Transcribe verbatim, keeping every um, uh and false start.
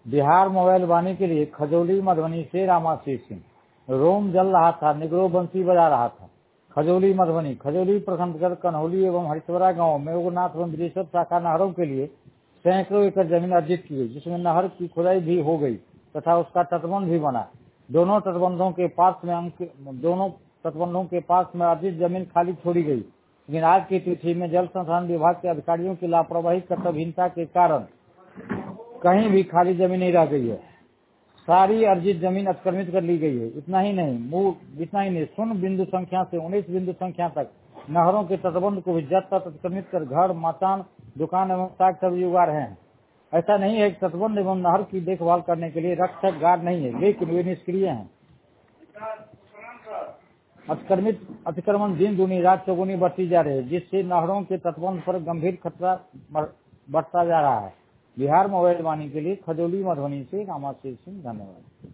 Bihar mobile वाणी के लिए खजौली मधुबनी से रामाशीष सिंह। रोम जल रहा था, निगरो बंसी बजा रहा था। खजौली मधुबनी। खजौली प्रखंड कन्हौली एवं हरिश्वरा गांव में उग्रनाथ एवं ब्रिजेश्वर शाखा नहरों के लिए सैकड़ों एकड़ जमीन अर्जित की गई, जिसमें नहर की खुदाई भी हो गई तथा उसका तटबंध भी बना। दोनों तटबंधों के पास में अंक दोनों तटबंधों के पास में अर्जित जमीन खाली छोड़ी गई, लेकिन आज की तिथि में जल संसाधन विभाग के अधिकारियों की लापरवाही कर्तव्यहीनता के कारण कहीं भी खाली जमीन नहीं रह गई है। सारी अर्जित जमीन अतिक्रमित कर ली गई है। इतना ही नहीं मूल इतना ही नहीं शून्य बिंदु संख्या से उन्नीस बिंदु संख्या तक नहरों के तटबंध को भी जत तक अतिक्रमित कर घर, मकान, दुकान एवं साग सब्जी उगा रहे हैं। ऐसा नहीं है कि तटबंध एवं नहर की देखभाल करने के लिए रक्षक गार्ड नहीं है, लेकिन वे निष्क्रिय हैं। अतिक्रमित अतिक्रमण दिन दूनी रात चौगुनी बढ़ती जा रही है, जिससे नहरों के तटबंध पर गंभीर खतरा बढ़ता जा रहा है। बिहार मोबाइल वाणी के लिए खजौली मधुबनी से रामाशीष सिंह। धन्यवाद।